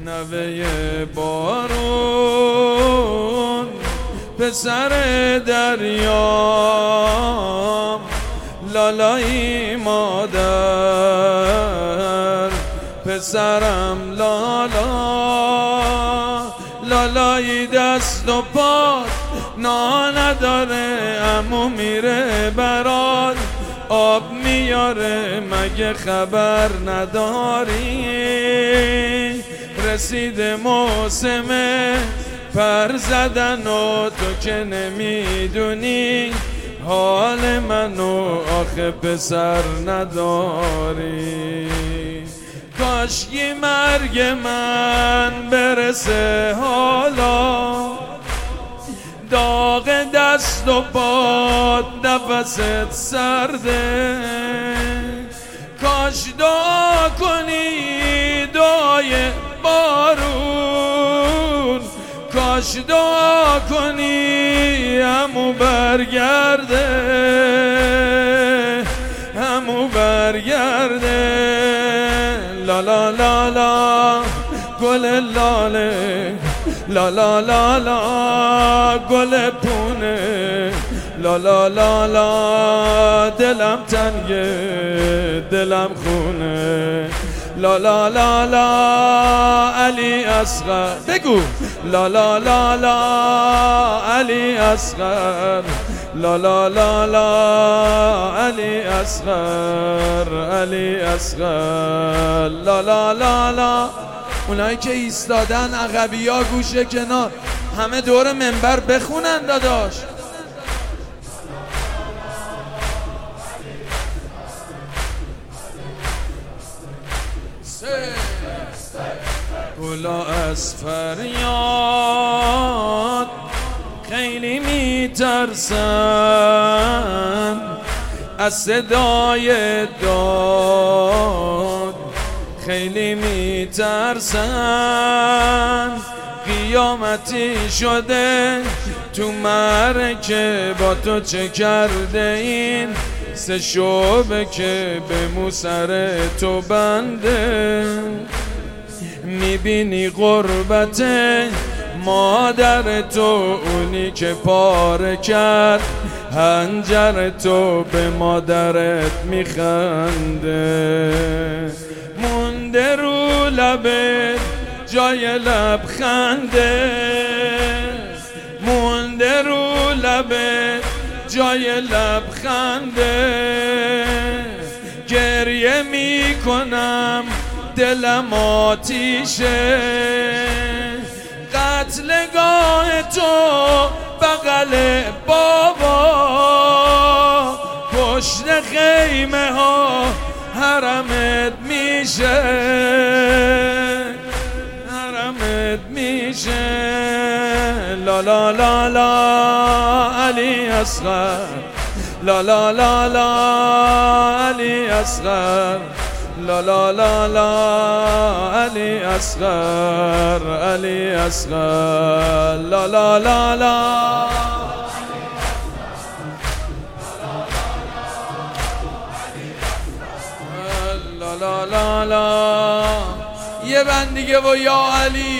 نوه بارون پسر دریام لالایی مادر پسرم لالا لالایی دست و پات نداره عمو میره برات آب میاره مگه خبر نداری رسید موسم پر زدن و تو که نمیدونی حال منو آخه پسر نداری کاشکی مرگ من برسه حالا داغ دست و پات نفست سرده کاش دعا کنی دعای بارون کاش دعا کنی همو برگرده همو برگرده لا لا لا لا گل لاله لا لا لا لا گل پونه لا لا لا لا دلم تنگه دلم خونه لا لا لا لا علی اصغر بگو لا لا لا لا علی اصغر لا لا لا لا علی اصغر علی اصغر لا لا لا لا اونایی که ایستادن عقبی ها گوشه کنار همه دور منبر بخونن داداش گلا از فریاد خیلی میترسن از صدای داد خیلی میترسن قیامتی شده تو مرکه با تو چه کرده این سه شعبه که به مو سر تو بنده میبینی غربت مادر تو اونی که پاره کرد هنجر تو به مادرت میخنده مونده رو لبت جای لبخنده مونده رو لبت جای لبخنده گریه میکنم دلم آتیشه قتلگاه تو بغل بابا پشت خیمه ها حرمت میشه حرمت میشه لا لا لا لا علی اصغر لا لا لا لا علی اصغر لا لا لا لا علی اصغر علی اصغر لا لا لا لا لا لا لا یه بند دیگه و یا علی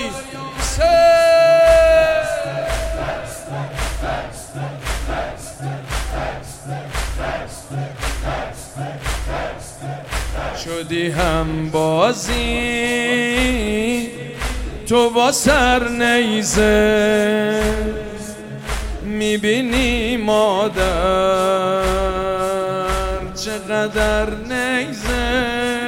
شدی هم بازی تو با سر نیزه میبینی مادر چقدر نیزه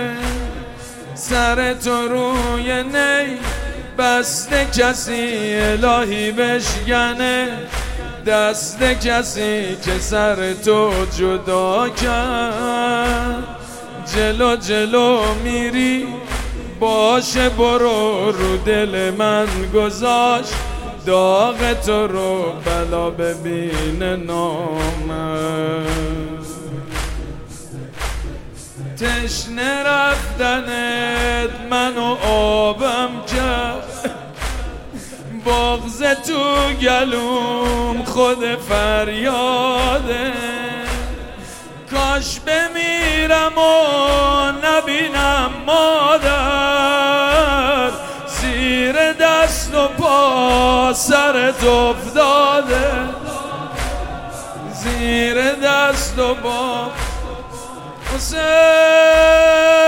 سر تو روی نی بسته کسی الهی بشکنه دست کسی که سر تو جدا کرد جلو جلو میری باشه برو رو دل من گذاشت داغ تو رو بلا ببینه نامد تشنه رفتنت منو آبم کرد بغض تو گلوم خود فریاده کاش بمیرم و نبینم مادر سرت افتاده زیر دست و با حسین